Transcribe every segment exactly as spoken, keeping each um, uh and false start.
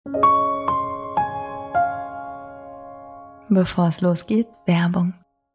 Bevor es losgeht, Werbung.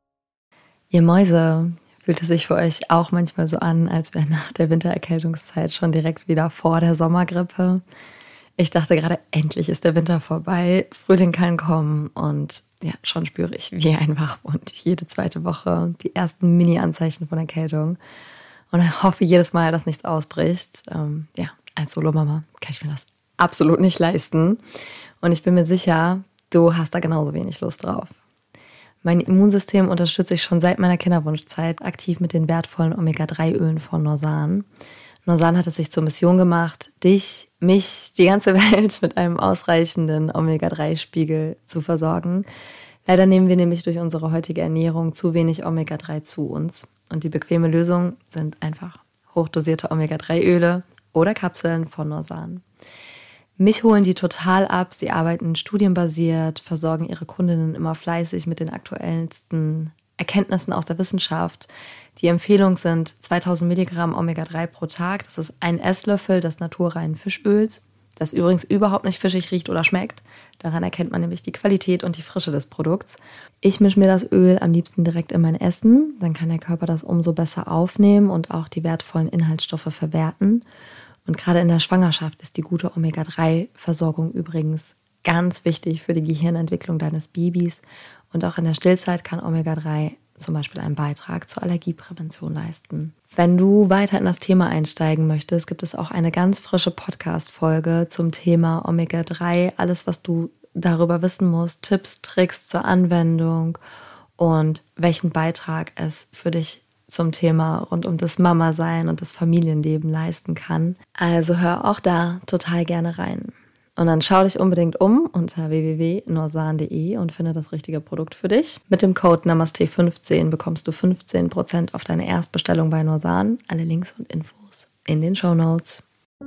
Ihr Mäuse, fühlt es sich für euch auch manchmal so an, als wäre nach der Wintererkältungszeit schon direkt wieder vor der Sommergrippe? Ich dachte gerade, endlich ist der Winter vorbei, Frühling kann kommen und ja, schon spüre ich wie ein Wachhund jede zweite Woche die ersten Mini-Anzeichen von Erkältung und hoffe jedes Mal, dass nichts ausbricht. Ähm, ja, als Solomama kann ich mir das absolut nicht leisten und ich bin mir sicher, du hast da genauso wenig Lust drauf. Mein Immunsystem unterstütze ich schon seit meiner Kinderwunschzeit aktiv mit den wertvollen Omega drei Ölen von Norsan. Norsan hat es sich zur Mission gemacht, dich, mich, die ganze Welt mit einem ausreichenden Omega drei Spiegel zu versorgen. Leider nehmen wir nämlich durch unsere heutige Ernährung zu wenig Omega drei zu uns. Und die bequeme Lösung sind einfach hochdosierte Omega drei Öle oder Kapseln von Norsan. Mich holen die total ab. Sie arbeiten studienbasiert, versorgen ihre Kundinnen immer fleißig mit den aktuellsten Erkenntnissen aus der Wissenschaft. Die Empfehlung sind zweitausend Milligramm Omega drei pro Tag. Das ist ein Esslöffel des naturreinen Fischöls, das übrigens überhaupt nicht fischig riecht oder schmeckt. Daran erkennt man nämlich die Qualität und die Frische des Produkts. Ich mische mir das Öl am liebsten direkt in mein Essen. Dann kann der Körper das umso besser aufnehmen und auch die wertvollen Inhaltsstoffe verwerten. Und gerade in der Schwangerschaft ist die gute Omega drei Versorgung übrigens ganz wichtig für die Gehirnentwicklung deines Babys. Und auch in der Stillzeit kann Omega drei zum Beispiel einen Beitrag zur Allergieprävention leisten. Wenn du weiter in das Thema einsteigen möchtest, gibt es auch eine ganz frische Podcast-Folge zum Thema Omega drei. Alles, was du darüber wissen musst, Tipps, Tricks zur Anwendung und welchen Beitrag es für dich zum Thema rund um das Mama-Sein und das Familienleben leisten kann. Also hör auch da total gerne rein. Und dann schau dich unbedingt um unter w w w punkt norsan punkt d e und finde das richtige Produkt für dich. Mit dem Code Namaste fünfzehn bekommst du fünfzehn Prozent auf deine Erstbestellung bei Norsan. Alle Links und Infos in den Shownotes.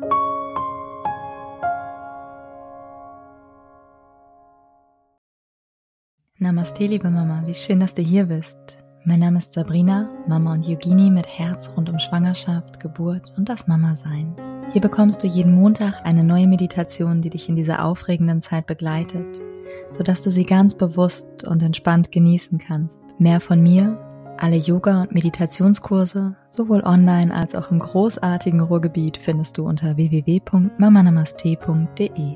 Namaste, liebe Mama, wie schön, dass du hier bist. Mein Name ist Sabrina, Mama und Yogini mit Herz rund um Schwangerschaft, Geburt und das Mama-Sein. Hier bekommst du jeden Montag eine neue Meditation, die dich in dieser aufregenden Zeit begleitet, sodass du sie ganz bewusst und entspannt genießen kannst. Mehr von mir, alle Yoga- und Meditationskurse, sowohl online als auch im großartigen Ruhrgebiet, findest du unter w w w punkt mama namaste punkt d e.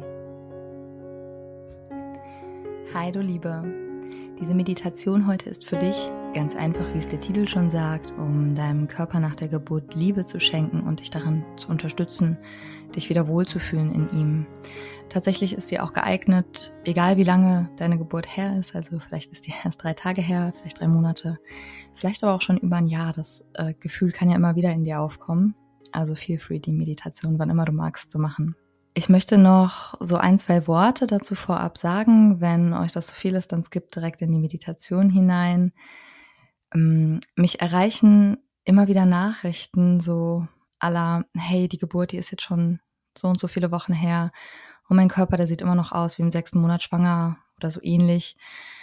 Hi du Liebe! Diese Meditation heute ist für dich, ganz einfach, wie es der Titel schon sagt, um deinem Körper nach der Geburt Liebe zu schenken und dich daran zu unterstützen, dich wieder wohlzufühlen in ihm. Tatsächlich ist sie auch geeignet, egal wie lange deine Geburt her ist, also vielleicht ist die erst drei Tage her, vielleicht drei Monate, vielleicht aber auch schon über ein Jahr. Das äh, Gefühl kann ja immer wieder in dir aufkommen, also feel free, die Meditation, wann immer du magst, zu machen. Ich möchte noch so ein, zwei Worte dazu vorab sagen. Wenn euch das zu viel ist, dann skippt direkt in die Meditation hinein. Ähm, mich erreichen immer wieder Nachrichten so à la, hey, die Geburt, die ist jetzt schon so und so viele Wochen her und mein Körper, der sieht immer noch aus wie im sechsten Monat schwanger oder so ähnlich.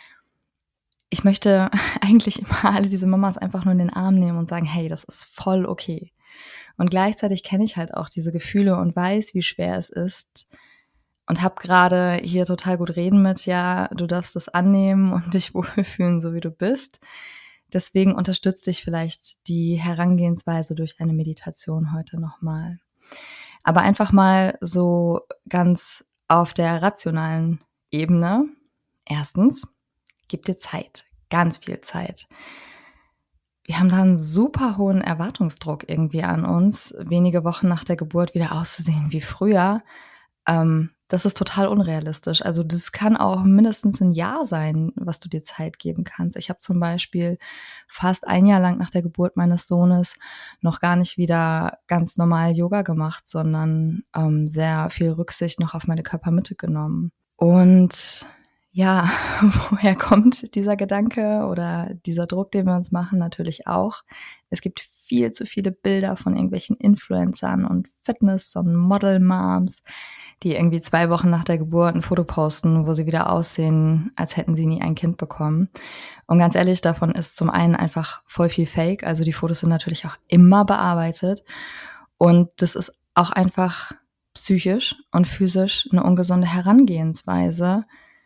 Ich möchte eigentlich immer alle diese Mamas einfach nur in den Arm nehmen und sagen, hey, das ist voll okay. Und gleichzeitig kenne ich halt auch diese Gefühle und weiß, wie schwer es ist und habe gerade hier total gut reden mit, ja, du darfst das annehmen und dich wohlfühlen, so wie du bist. Deswegen unterstützt dich vielleicht die Herangehensweise durch eine Meditation heute nochmal. Aber einfach mal so ganz auf der rationalen Ebene. Erstens, gib dir Zeit, ganz viel Zeit. Wir haben da einen super hohen Erwartungsdruck irgendwie an uns, wenige Wochen nach der Geburt wieder auszusehen wie früher. Ähm, das ist total unrealistisch. Also das kann auch mindestens ein Jahr sein, was du dir Zeit geben kannst. Ich habe zum Beispiel fast ein Jahr lang nach der Geburt meines Sohnes noch gar nicht wieder ganz normal Yoga gemacht, sondern ähm, sehr viel Rücksicht noch auf meine Körpermitte genommen. Und ja, woher kommt dieser Gedanke oder dieser Druck, den wir uns machen? Natürlich auch. Es gibt viel zu viele Bilder von irgendwelchen Influencern und Fitness- und Model-Moms, die irgendwie zwei Wochen nach der Geburt ein Foto posten, wo sie wieder aussehen, als hätten sie nie ein Kind bekommen. Und ganz ehrlich, davon ist zum einen einfach voll viel Fake. Also die Fotos sind natürlich auch immer bearbeitet. Und das ist auch einfach psychisch und physisch eine ungesunde Herangehensweise,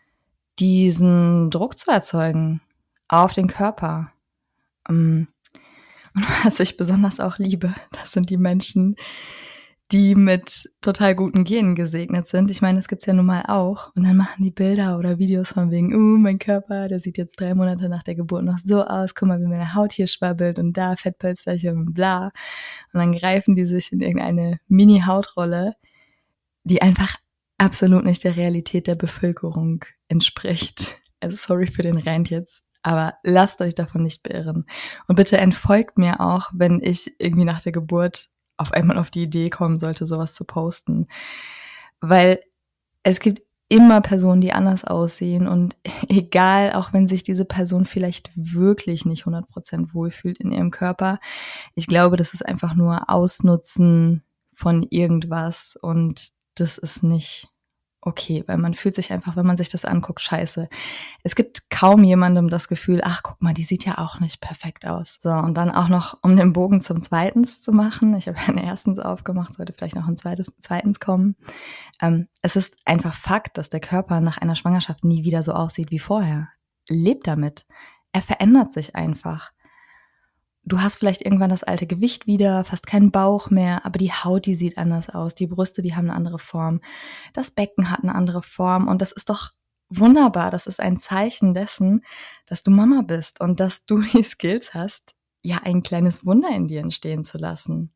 diesen Druck zu erzeugen auf den Körper. Und was ich besonders auch liebe, das sind die Menschen, die mit total guten Genen gesegnet sind. Ich meine, das gibt's ja nun mal auch. Und dann machen die Bilder oder Videos von wegen, uh, mein Körper, der sieht jetzt drei Monate nach der Geburt noch so aus. Guck mal, wie meine Haut hier schwabbelt und da Fettpölsterchen und bla. Und dann greifen die sich in irgendeine Mini-Hautrolle, die einfach absolut nicht der Realität der Bevölkerung entspricht. Also sorry für den Rant jetzt, aber lasst euch davon nicht beirren. Und bitte entfolgt mir auch, wenn ich irgendwie nach der Geburt auf einmal auf die Idee kommen sollte, sowas zu posten. Weil es gibt immer Personen, die anders aussehen und egal, auch wenn sich diese Person vielleicht wirklich nicht hundert Prozent wohlfühlt in ihrem Körper, ich glaube, das ist einfach nur Ausnutzen von irgendwas und das ist nicht okay, weil man fühlt sich einfach, wenn man sich das anguckt, scheiße. Es gibt kaum jemandem das Gefühl, ach, guck mal, die sieht ja auch nicht perfekt aus. So, und dann auch noch, um den Bogen zum Zweitens zu machen, ich habe ja einen Erstens aufgemacht, sollte vielleicht noch ein zweites, Zweitens kommen. Ähm, es ist einfach Fakt, dass der Körper nach einer Schwangerschaft nie wieder so aussieht wie vorher. Lebt damit. Er verändert sich einfach. Du hast vielleicht irgendwann das alte Gewicht wieder, fast keinen Bauch mehr, aber die Haut, die sieht anders aus, die Brüste, die haben eine andere Form, das Becken hat eine andere Form und das ist doch wunderbar. Das ist ein Zeichen dessen, dass du Mama bist und dass du die Skills hast, ja, ein kleines Wunder in dir entstehen zu lassen.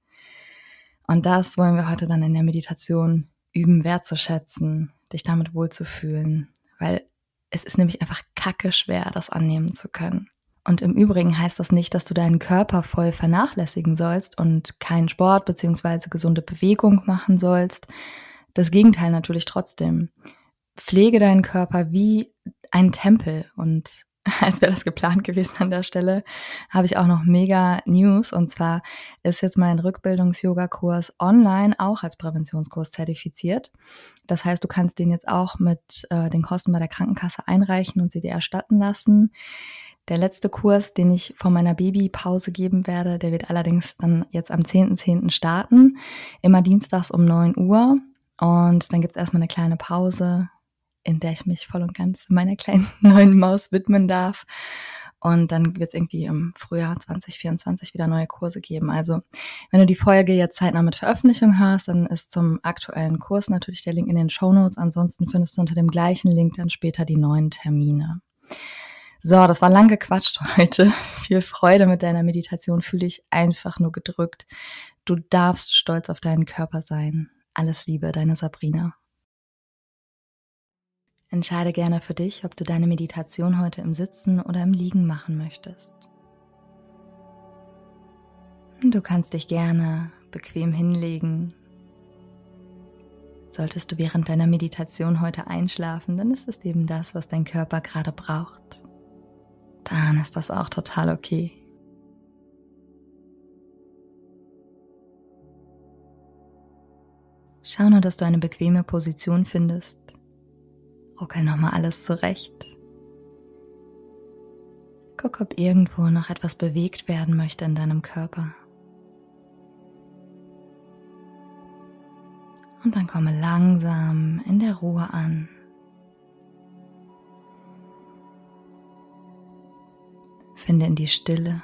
Und das wollen wir heute dann in der Meditation üben, wertzuschätzen, dich damit wohlzufühlen, weil es ist nämlich einfach kacke schwer, das annehmen zu können. Und im Übrigen heißt das nicht, dass du deinen Körper voll vernachlässigen sollst und keinen Sport bzw. gesunde Bewegung machen sollst. Das Gegenteil natürlich trotzdem. Pflege deinen Körper wie ein Tempel. Und als wäre das geplant gewesen an der Stelle, habe ich auch noch mega News. Und zwar ist jetzt mein Rückbildungs-Yoga-Kurs online auch als Präventionskurs zertifiziert. Das heißt, du kannst den jetzt auch mit äh, den Kosten bei der Krankenkasse einreichen und sie dir erstatten lassen. Der letzte Kurs, den ich vor meiner Babypause geben werde, der wird allerdings dann jetzt am zehnten zehnten starten, immer dienstags um neun Uhr. Und dann gibt's erstmal eine kleine Pause, in der ich mich voll und ganz meiner kleinen neuen Maus widmen darf. Und dann wird's irgendwie im Frühjahr zwanzig vierundzwanzig wieder neue Kurse geben. Also wenn du die Folge jetzt zeitnah mit Veröffentlichung hörst, dann ist zum aktuellen Kurs natürlich der Link in den Shownotes. Ansonsten findest du unter dem gleichen Link dann später die neuen Termine. So, das war lang gequatscht heute. Viel Freude mit deiner Meditation. Fühl dich einfach nur gedrückt. Du darfst stolz auf deinen Körper sein. Alles Liebe, deine Sabrina. Entscheide gerne für dich, ob du deine Meditation heute im Sitzen oder im Liegen machen möchtest. Du kannst dich gerne bequem hinlegen. Solltest du während deiner Meditation heute einschlafen, dann ist es eben das, was dein Körper gerade braucht. Dann ist das auch total okay. Schau nur, dass du eine bequeme Position findest. Ruckel nochmal alles zurecht. Guck, ob irgendwo noch etwas bewegt werden möchte in deinem Körper. Und dann komme langsam in der Ruhe an. Finde in die Stille.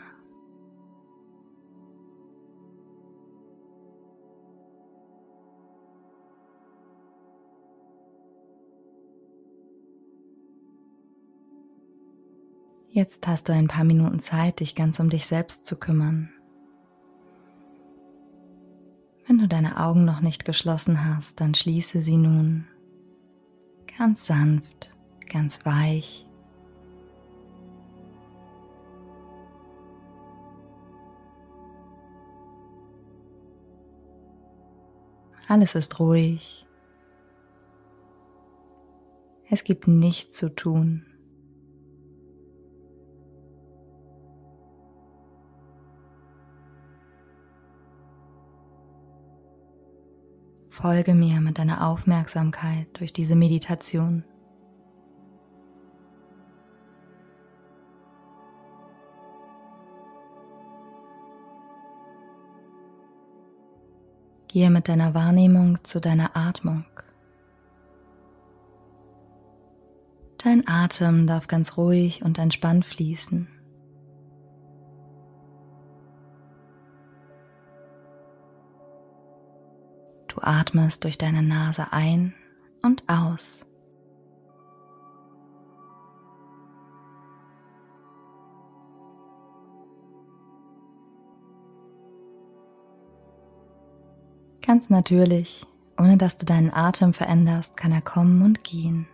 Jetzt hast du ein paar Minuten Zeit, dich ganz um dich selbst zu kümmern. Wenn du deine Augen noch nicht geschlossen hast, dann schließe sie nun ganz sanft, ganz weich. Alles ist ruhig. Es gibt nichts zu tun. Folge mir mit deiner Aufmerksamkeit durch diese Meditation. Gehe mit deiner Wahrnehmung zu deiner Atmung. Dein Atem darf ganz ruhig und entspannt fließen. Du atmest durch deine Nase ein und aus. Ganz natürlich, ohne dass du deinen Atem veränderst, kann er kommen und gehen.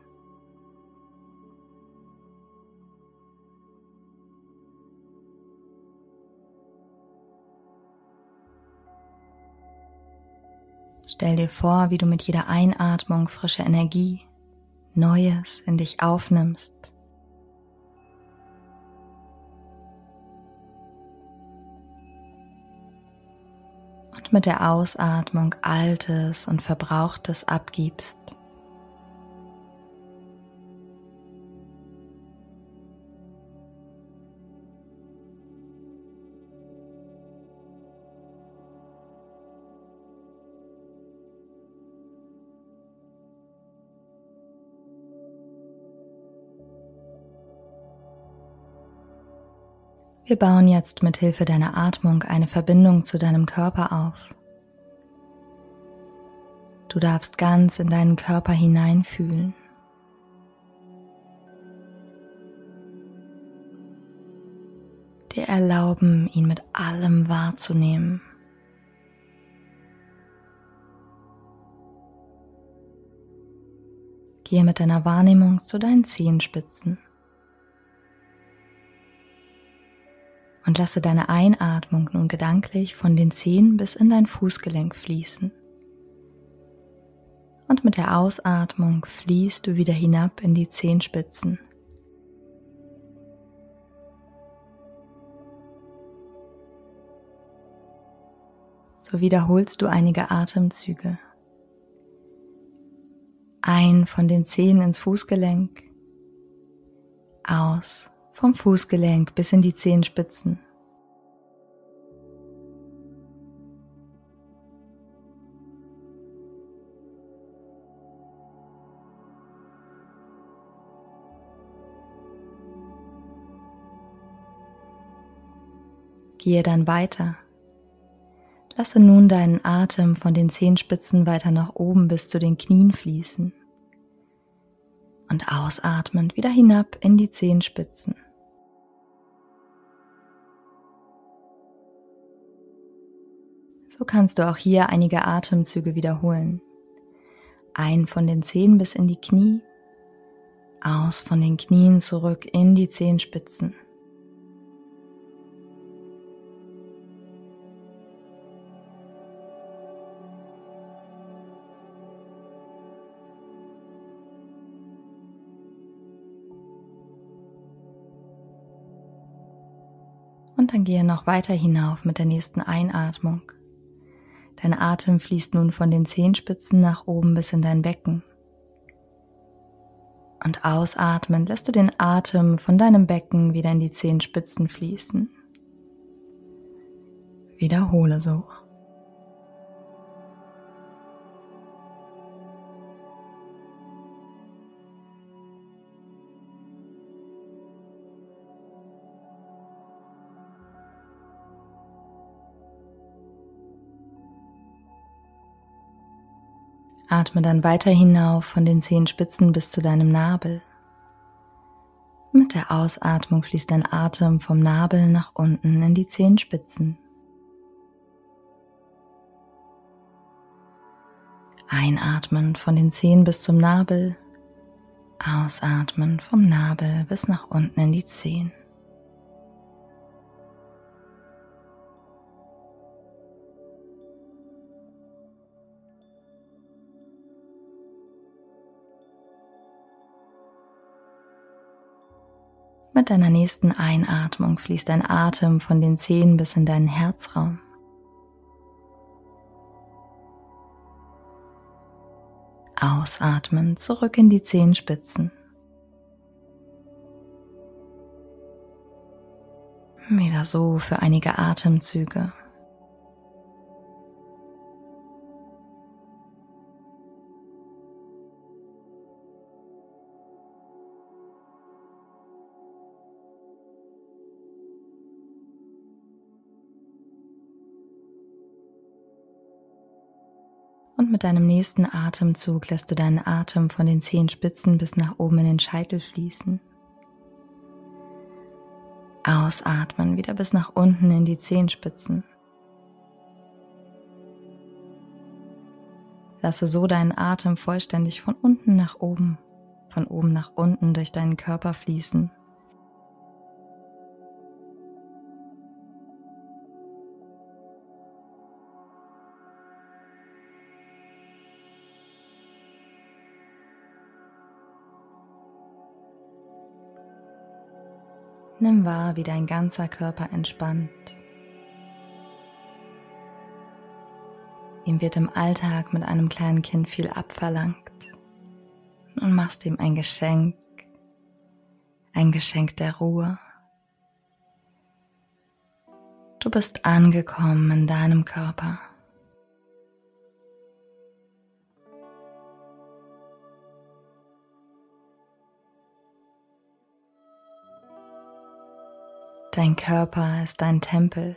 Stell dir vor, wie du mit jeder Einatmung frische Energie, Neues in dich aufnimmst. Und mit der Ausatmung Altes und Verbrauchtes abgibst. Wir bauen jetzt mit Hilfe deiner Atmung eine Verbindung zu deinem Körper auf. Du darfst ganz in deinen Körper hineinfühlen. Dir erlauben, ihn mit allem wahrzunehmen. Gehe mit deiner Wahrnehmung zu deinen Zehenspitzen. Und lasse deine Einatmung nun gedanklich von den Zehen bis in dein Fußgelenk fließen. Und mit der Ausatmung fließt du wieder hinab in die Zehenspitzen. So wiederholst du einige Atemzüge. Ein von den Zehen ins Fußgelenk, aus vom Fußgelenk bis in die Zehenspitzen. Gehe dann weiter. Lasse nun deinen Atem von den Zehenspitzen weiter nach oben bis zu den Knien fließen. Und ausatmend wieder hinab in die Zehenspitzen. So kannst du auch hier einige Atemzüge wiederholen. Ein von den Zehen bis in die Knie, aus von den Knien zurück in die Zehenspitzen. Und dann gehe noch weiter hinauf mit der nächsten Einatmung. Dein Atem fließt nun von den Zehenspitzen nach oben bis in dein Becken. Und ausatmend lässt du den Atem von deinem Becken wieder in die Zehenspitzen fließen. Wiederhole so. Atme dann weiter hinauf von den Zehenspitzen bis zu deinem Nabel. Mit der Ausatmung fließt dein Atem vom Nabel nach unten in die Zehenspitzen. Einatmen von den Zehen bis zum Nabel, ausatmen vom Nabel bis nach unten in die Zehen. Mit deiner nächsten Einatmung fließt dein Atem von den Zehen bis in deinen Herzraum. Ausatmen zurück in die Zehenspitzen. Wieder so für einige Atemzüge. Und mit deinem nächsten Atemzug lässt du deinen Atem von den Zehenspitzen bis nach oben in den Scheitel fließen. Ausatmen, wieder bis nach unten in die Zehenspitzen. Lasse so deinen Atem vollständig von unten nach oben, von oben nach unten durch deinen Körper fließen. Nimm wahr, wie dein ganzer Körper entspannt. Ihm wird im Alltag mit einem kleinen Kind viel abverlangt. Nun machst du ihm ein Geschenk, ein Geschenk der Ruhe. Du bist angekommen in deinem Körper. Dein Körper ist dein Tempel.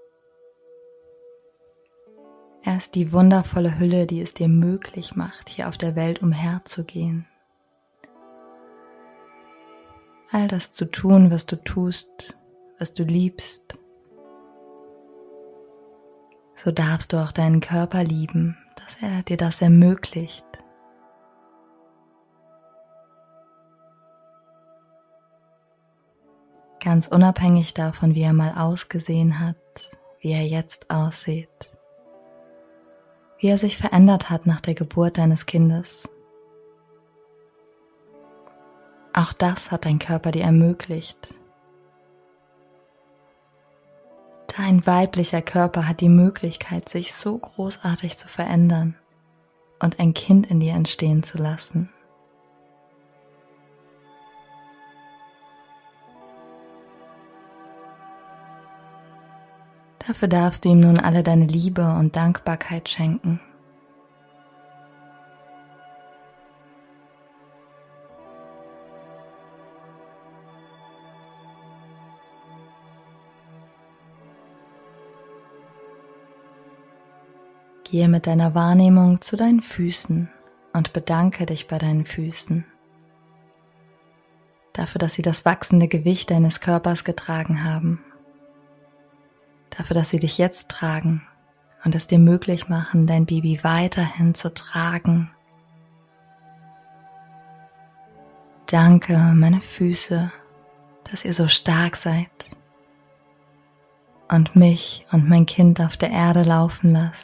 Er ist die wundervolle Hülle, die es dir möglich macht, hier auf der Welt umherzugehen. All das zu tun, was du tust, was du liebst. So darfst du auch deinen Körper lieben, dass er dir das ermöglicht. Ganz unabhängig davon, wie er mal ausgesehen hat, wie er jetzt aussieht, wie er sich verändert hat nach der Geburt deines Kindes. Auch das hat dein Körper dir ermöglicht. Dein weiblicher Körper hat die Möglichkeit, sich so großartig zu verändern und ein Kind in dir entstehen zu lassen. Dafür darfst du ihm nun alle deine Liebe und Dankbarkeit schenken. Gehe mit deiner Wahrnehmung zu deinen Füßen und bedanke dich bei deinen Füßen. Dafür, dass sie das wachsende Gewicht deines Körpers getragen haben. Dafür, dass sie dich jetzt tragen und es dir möglich machen, dein Baby weiterhin zu tragen. Danke, meine Füße, dass ihr so stark seid und mich und mein Kind auf der Erde laufen lasst.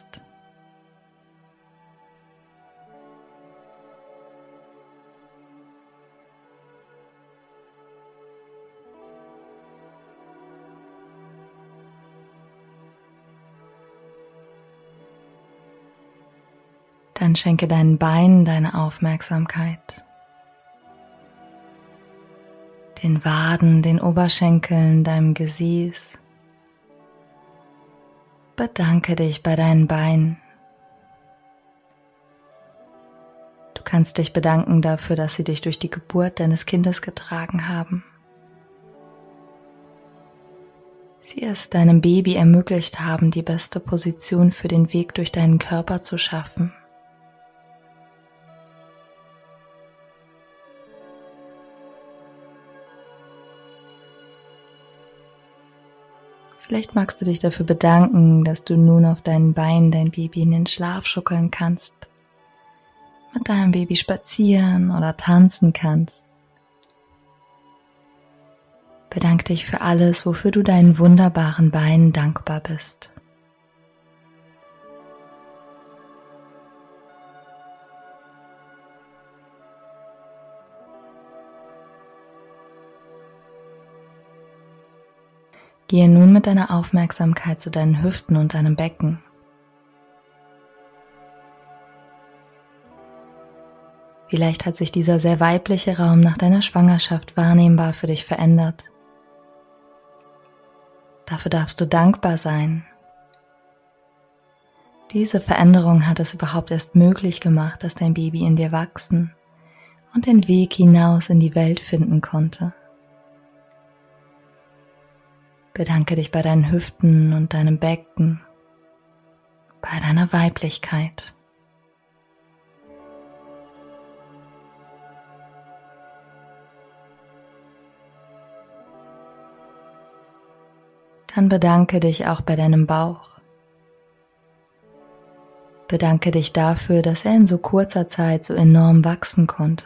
Dann schenke deinen Beinen deine Aufmerksamkeit, den Waden, den Oberschenkeln, deinem Gesäß. Bedanke dich bei deinen Beinen. Du kannst dich bedanken dafür, dass sie dich durch die Geburt deines Kindes getragen haben. Sie es deinem Baby ermöglicht haben, die beste Position für den Weg durch deinen Körper zu schaffen. Vielleicht magst du dich dafür bedanken, dass du nun auf deinen Beinen dein Baby in den Schlaf schuckeln kannst, mit deinem Baby spazieren oder tanzen kannst. Bedank dich für alles, wofür du deinen wunderbaren Beinen dankbar bist. Gehe nun mit deiner Aufmerksamkeit zu deinen Hüften und deinem Becken. Vielleicht hat sich dieser sehr weibliche Raum nach deiner Schwangerschaft wahrnehmbar für dich verändert. Dafür darfst du dankbar sein. Diese Veränderung hat es überhaupt erst möglich gemacht, dass dein Baby in dir wachsen und den Weg hinaus in die Welt finden konnte. Bedanke dich bei deinen Hüften und deinem Becken, bei deiner Weiblichkeit. Dann bedanke dich auch bei deinem Bauch. Bedanke dich dafür, dass er in so kurzer Zeit so enorm wachsen konnte.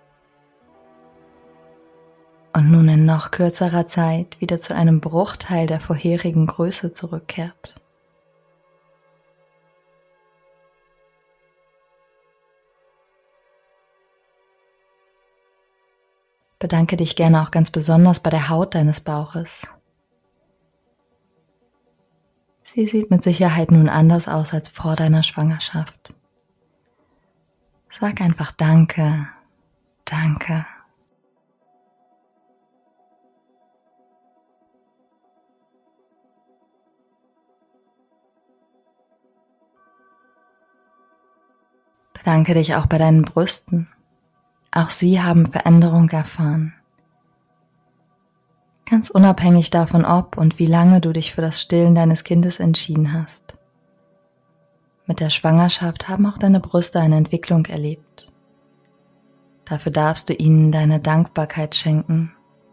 Und nun in noch kürzerer Zeit wieder zu einem Bruchteil der vorherigen Größe zurückkehrt. Bedanke dich gerne auch ganz besonders bei der Haut deines Bauches. Sie sieht mit Sicherheit nun anders aus als vor deiner Schwangerschaft. Sag einfach Danke, Danke. Bedanke dich auch bei deinen Brüsten. Auch sie haben Veränderung erfahren. Ganz unabhängig davon, ob und wie lange du dich für das Stillen deines Kindes entschieden hast. Mit der Schwangerschaft haben auch deine Brüste eine Entwicklung erlebt. Dafür darfst du ihnen deine Dankbarkeit schenken.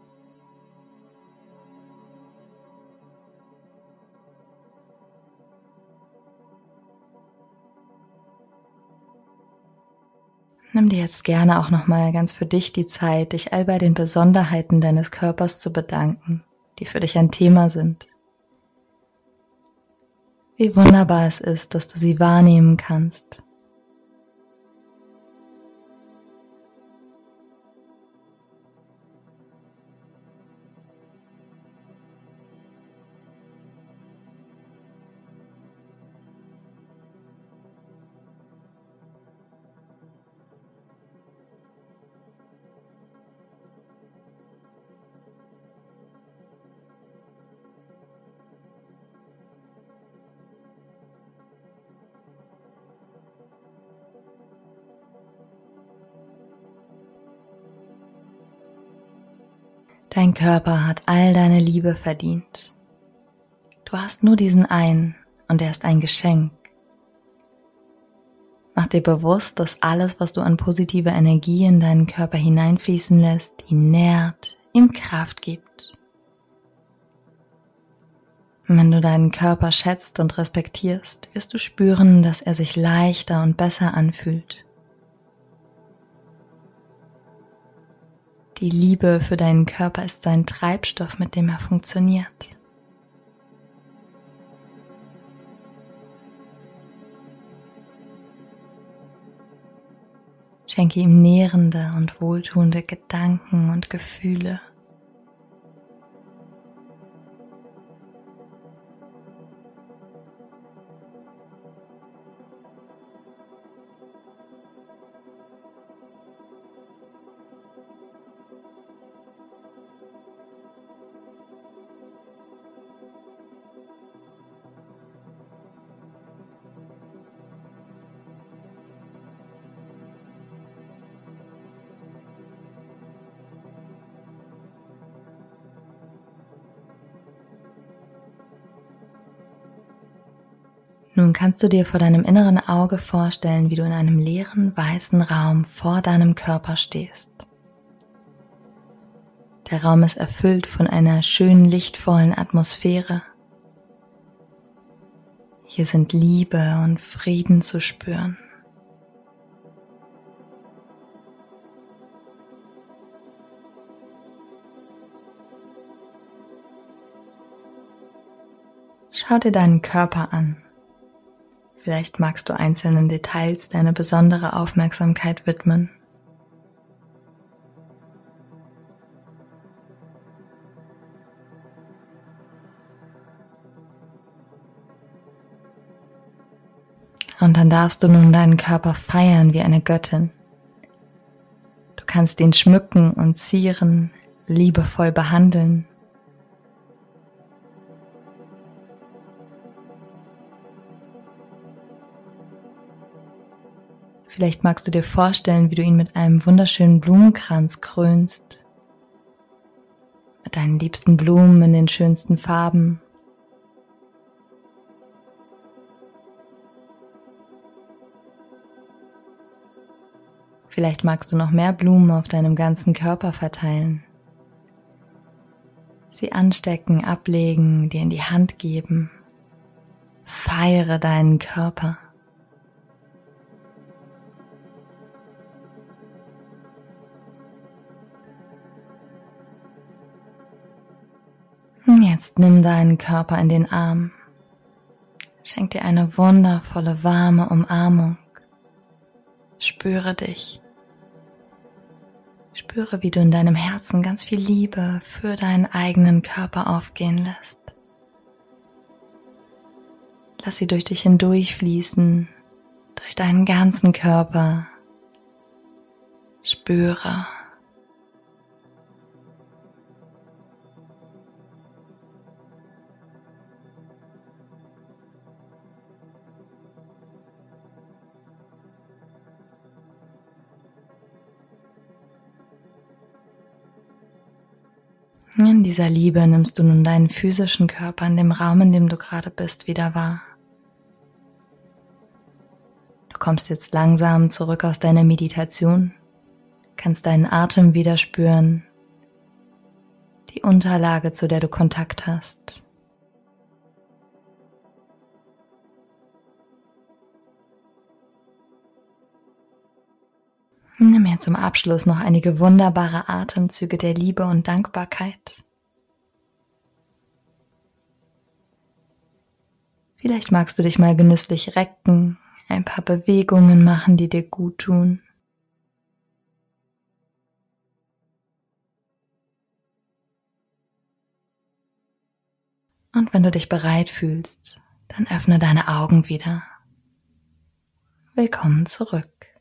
Nimm dir jetzt gerne auch nochmal ganz für dich die Zeit, dich all bei den Besonderheiten deines Körpers zu bedanken, die für dich ein Thema sind. Wie wunderbar es ist, dass du sie wahrnehmen kannst. Dein Körper hat all deine Liebe verdient. Du hast nur diesen einen und er ist ein Geschenk. Mach dir bewusst, dass alles, was du an positiver Energie in deinen Körper hineinfließen lässt, ihn nährt, ihm Kraft gibt. Und wenn du deinen Körper schätzt und respektierst, wirst du spüren, dass er sich leichter und besser anfühlt. Die Liebe für deinen Körper ist sein Treibstoff, mit dem er funktioniert. Schenke ihm nährende und wohltuende Gedanken und Gefühle. Nun kannst du dir vor deinem inneren Auge vorstellen, wie du in einem leeren, weißen Raum vor deinem Körper stehst. Der Raum ist erfüllt von einer schönen, lichtvollen Atmosphäre. Hier sind Liebe und Frieden zu spüren. Schau dir deinen Körper an. Vielleicht magst du einzelnen Details deine besondere Aufmerksamkeit widmen. Und dann darfst du nun deinen Körper feiern wie eine Göttin. Du kannst ihn schmücken und zieren, liebevoll behandeln. Vielleicht magst du dir vorstellen, wie du ihn mit einem wunderschönen Blumenkranz krönst. Mit deinen liebsten Blumen in den schönsten Farben. Vielleicht magst du noch mehr Blumen auf deinem ganzen Körper verteilen. Sie anstecken, ablegen, dir in die Hand geben. Feiere deinen Körper. Jetzt nimm deinen Körper in den Arm. Schenk dir eine wundervolle, warme Umarmung. Spüre dich. Spüre, wie du in deinem Herzen ganz viel Liebe für deinen eigenen Körper aufgehen lässt. Lass sie durch dich hindurch fließen, durch deinen ganzen Körper. Spüre. In dieser Liebe nimmst du nun deinen physischen Körper in dem Raum, in dem du gerade bist, wieder wahr. Du kommst jetzt langsam zurück aus deiner Meditation, kannst deinen Atem wieder spüren, die Unterlage, zu der du Kontakt hast. Nimm mir zum Abschluss noch einige wunderbare Atemzüge der Liebe und Dankbarkeit. Vielleicht magst du dich mal genüsslich recken, ein paar Bewegungen machen, die dir gut tun. Und wenn du dich bereit fühlst, dann öffne deine Augen wieder. Willkommen zurück.